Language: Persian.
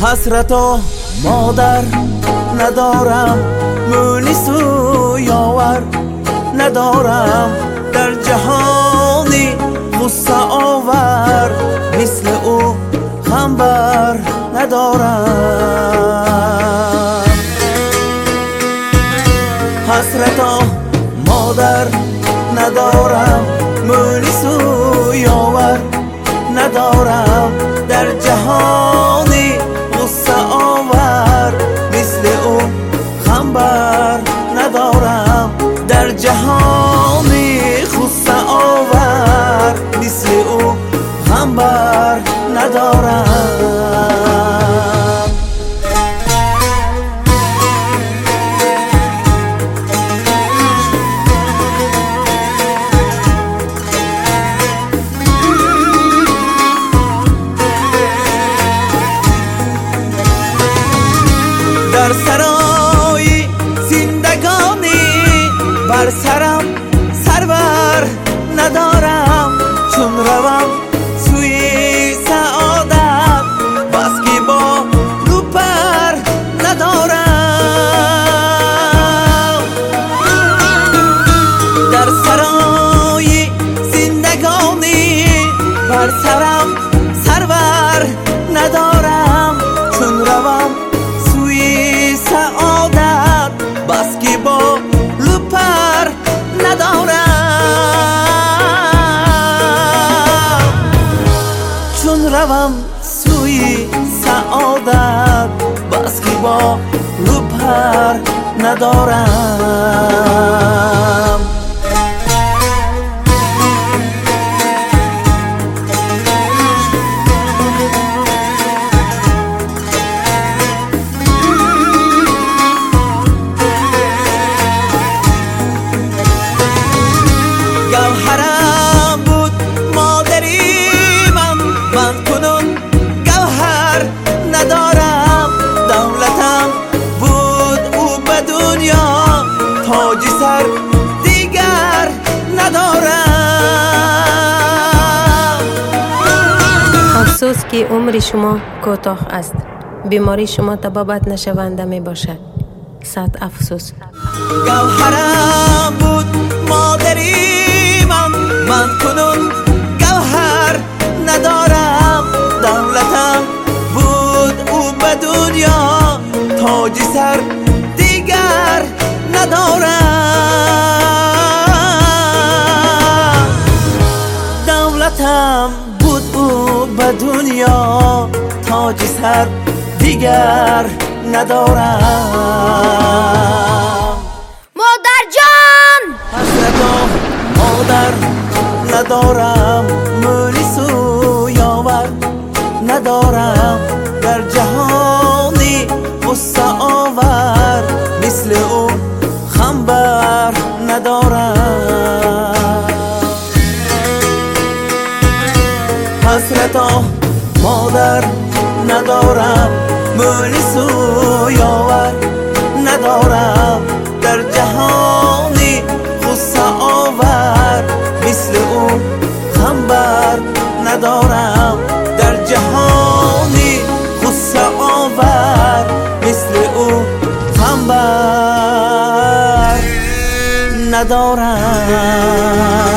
حسرت و مادر ندارم، مونس و یاور ندارم، در جهانی غصه آور مثل او غمبر ندارم. حسرت و مادر ندارم، مونس و یاور ندارم، در جهانی غصه آور مثل او غمبر ندارم، در جهانی غصه آور مثل او غمبر ندارم. در سرای زندگانی بر سرم سرور ندارم، چون روم سوی سعادت بس که با روپر ندارم. در سرای زندگانی بر سرم سرور ندارم، چون روم سعادت بس که با لپر ندارم. چون روم سوی سعادت بس که با لپر ندارم. گوهرم بود مادری من کنون گوهر ندارم، دولتم بود او به دنیا تاج سر دیگر ندارم. افسوس که عمر شما کوتاه است، بیماری شما طبابت نشونده می باشد. صد افسوس. گوهرم بود مادری من کنون گوهر ندارم، دولتم بود او به دنیا تاج سر دیگر ندارم. دولتم بود او به دنیا تاج سر دیگر ندارم. مادر جان حسرت و مادر ندارم، مونس و یاور ندارم، در جهانی غصه آور مثل او غمبر ندارم. حسرت و مادر ندارم، مونس و یاور ندارم، در جهانی غصه آور مثل او غمبر ندارم، در جهانی غصه آور مثل او غمبر ندارم.